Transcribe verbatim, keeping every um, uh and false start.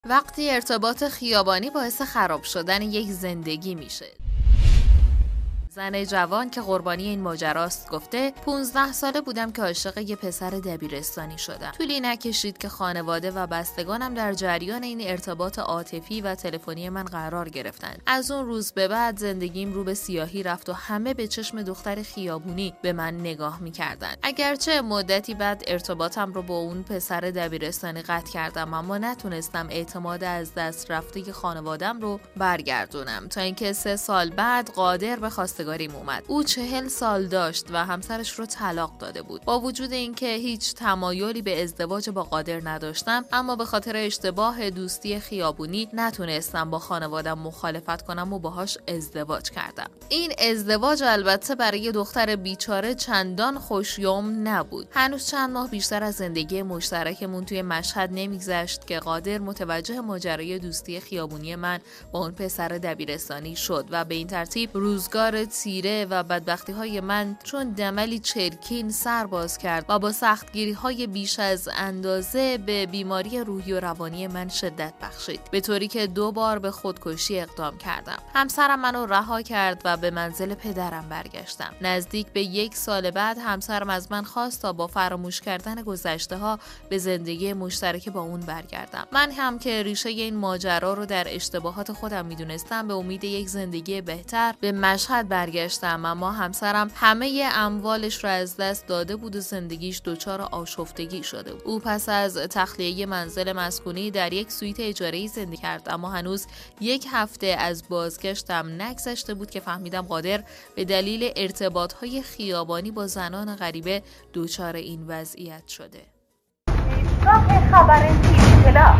وقتی ارتباط خیابانی باعث خراب شدن یک زندگی میشه. زن جوان که قربانی این ماجراست گفته پونزده ساله بودم که عاشق یه پسر دبیرستانی شدم. طولی نکشید که خانواده و بستگانم در جریان این ارتباط عاطفی و تلفنی من قرار گرفتند. از اون روز به بعد زندگیم رو به سیاهی رفت و همه به چشم دختر خیابونی به من نگاه می‌کردند. اگرچه مدتی بعد ارتباطم رو با اون پسر دبیرستانی قطع کردم، اما نتونستم اعتماد از دست رفته خانواده‌ام رو برگردونم تا اینکه سه سال بعد قادر به خواستگاریم اومد. او چهل سال داشت و همسرش رو طلاق داده بود. با وجود اینکه هیچ تمایلی به ازدواج با قادر نداشتم، اما به خاطر اشتباه دوستی خیابونی نتونستم با خانواده‌ام مخالفت کنم و باهاش ازدواج کردم. این ازدواج البته برای دختر بیچاره چندان خوشیوم نبود. هنوز چند ماه بیشتر از زندگی مشترکمون توی مشهد نمیگذشت که قادر متوجه ماجرای دوستی خیابونی من با اون پسر دبیرستانی شد و به این ترتیب روزگار تیره و بدبختی های من چون دملی چرکین سر باز کرد و با سختگیری های بیش از اندازه به بیماری روحی و روانی من شدت بخشید، به طوری که دو بار به خودکشی اقدام کردم. همسرم منو رها کرد و به منزل پدرم برگشتم. نزدیک به یک سال بعد همسرم از من خواست تا با فراموش کردن گذشته ها به زندگی مشترک با اون برگردم. من هم که ریشه این ماجرا رو در اشتباهات خودم میدونستم، به امید یک زندگی بهتر به مشهد برگشتم، اما همسرم همه اموالش رو از دست داده بود و زندگیش دچار آشفتگی شده بود. او پس از تخلیه منزل مسکونی در یک سویت اجاره‌ای زندگی کرد، اما هنوز یک هفته از بازگشتم نگذشته بود که فهمیدم قادر به دلیل ارتباط‌های خیابانی با زنان غریبه دچار این وضعیت شده. ایستگاه خبر تیوی پلاس